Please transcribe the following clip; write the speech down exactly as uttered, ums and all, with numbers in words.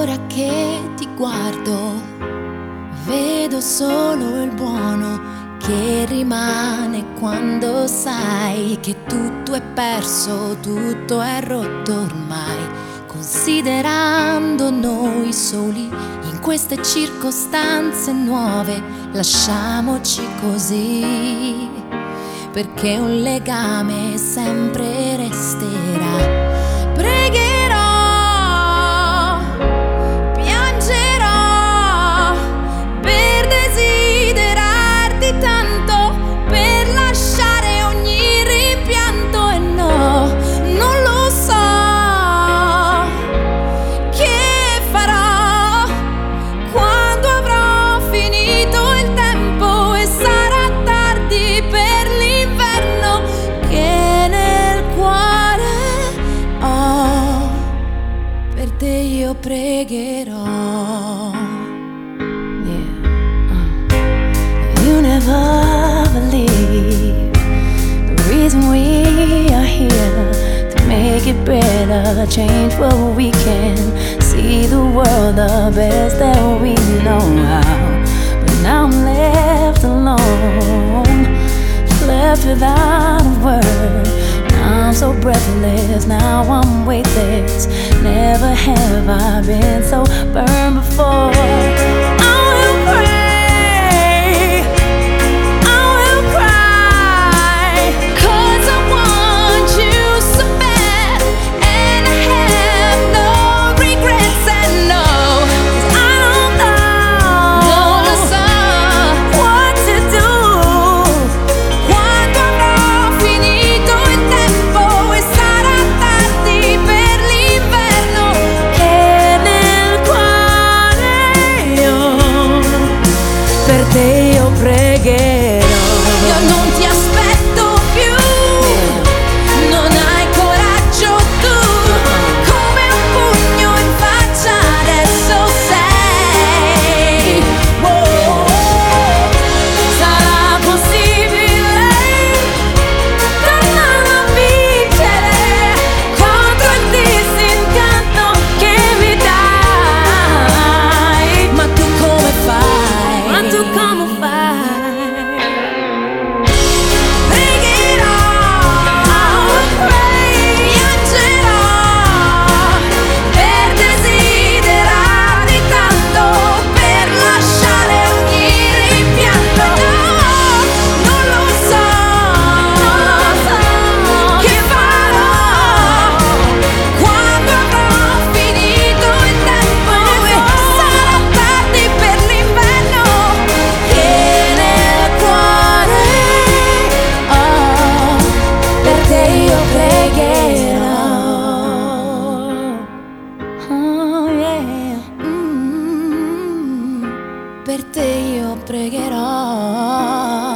ora che ti guardo, vedo solo il buono che rimane quando sai che tutto è perso, tutto è rotto ormai. Considerando noi soli in queste circostanze nuove, lasciamoci così, perché un legame sempre resterà. Pregherò, piangerò per desiderarti tanto, per lasciare ogni rimpianto. E no, non lo so che farò quando avrò finito il tempo e sarà tardi per l'inverno che nel cuore ho. Per te io pregherò. Yeah. Uh. You never believe the reason we are here, to make it better, change what we can, see the world the best that we know how. But now I'm left alone, left without a word. Now I'm so breathless, now I'm weightless. Never have I been so burned before. I will pray, I will cry, 'cause I want you so bad, and I have no regrets. And no, 'cause I don't know, Non lo so what to do quando avrò finito il tempo e sarà tardi per l'inverno. che nel cuore io per te io pregherò. Io non ti aspetto più, non hai coraggio tu, come un pugno in faccia adesso sei. Oh, Sarà possibile tornare a vincere contro il disincanto che mi dai? ma tu come fai? Ma tu come fai? Pregherò, piangerò per desiderarti tanto, per lasciare ogni rimpianto. No, non lo so, che farò quando avrò finito il tempo e sarà tardi per l'inverno che nel cuore ho. Per te io pregherò. Oh yeah. Mm, per te io pregherò.